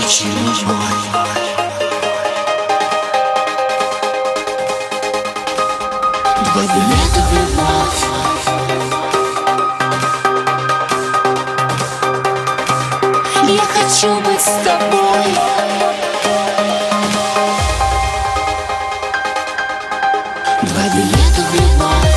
встречи любовь. 2 билета в любовь. Я хочу быть с тобой. 2 билета в любовь.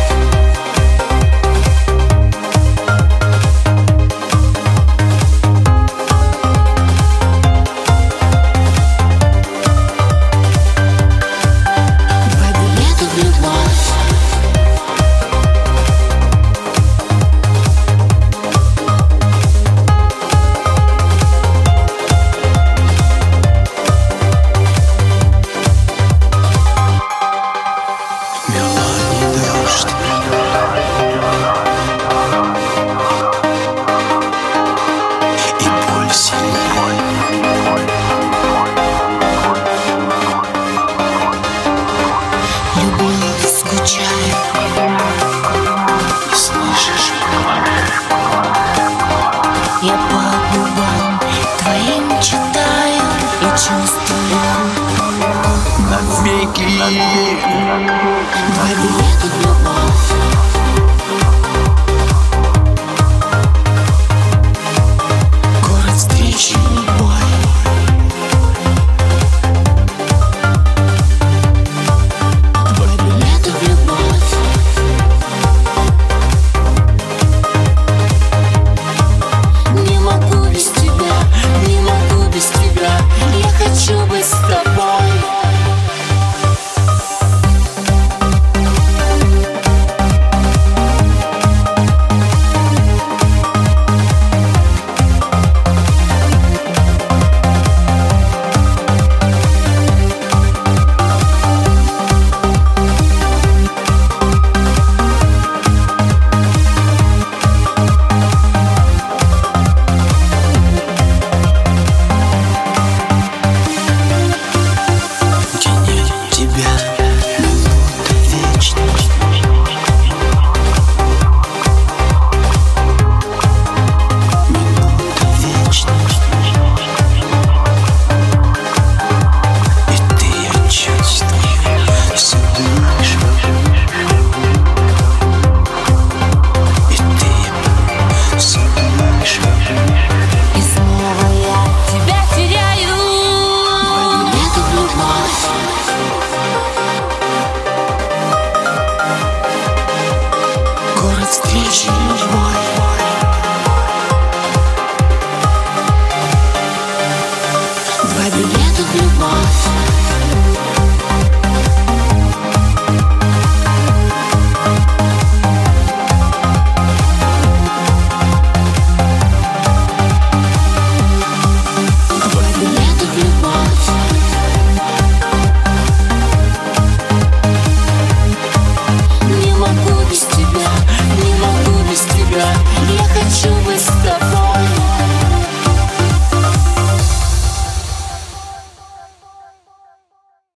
Я по губам твоим читаю и чувствую навеки. 2 билета в любовь. Город встречи любовь. 2 билета в любовь. Не могу без тебя, не могу без тебя. Я хочу быть с тобой. Город встречи любовь.